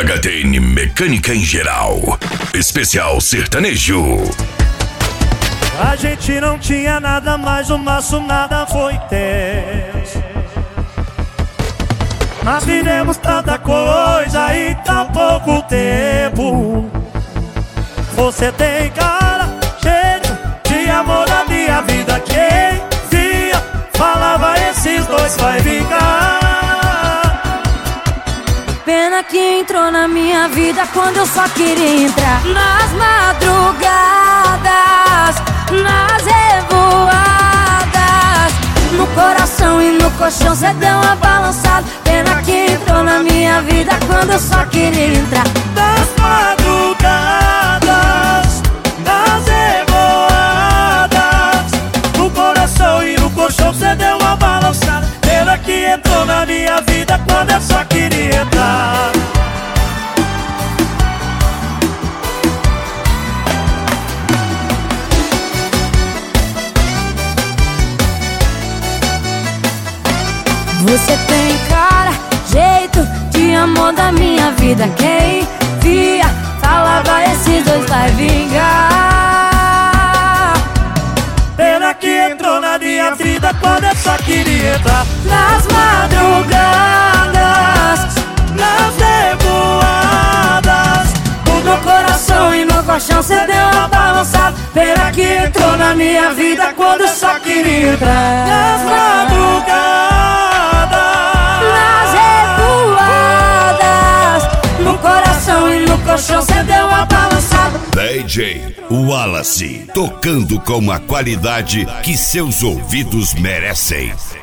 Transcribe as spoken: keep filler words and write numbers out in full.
H T N Mecânica em Geral. Especial sertanejo. A gente não tinha nada, mas o nosso nada foi tenso. Nós vivemos tanta coisa em tão pouco tempo. Você tem cara, jeito de amor da minha vida. Quem via, falava esses dois vai vingar. Pena que entrou na minha vida quando eu só queria entrar. Nas madrugadas, nas revoadas, no coração e no colchão cê deu uma balançada. Pena que entrou na minha vida quando eu só queria entrar. Nas madrugadas, nas revoadas, no coração e no colchão cê deu uma balançada. Pena que entrou na minha vida quando eu só queria entrar. Você tem cara, jeito de amor da minha vida. Quem via, falava esses dois vai vingar. Pena que entrou na minha vida quando eu só queria entrar. Nas madrugadas, nas revoadas, no meu coração e no colchão cê deu uma balançada. Pena que entrou na minha vida quando eu só queria entrar. Nas madrugadas, nas revoadas, no coração e no colchão cê deu uma balançada. D J Wallace, tocando com a qualidade que seus ouvidos merecem.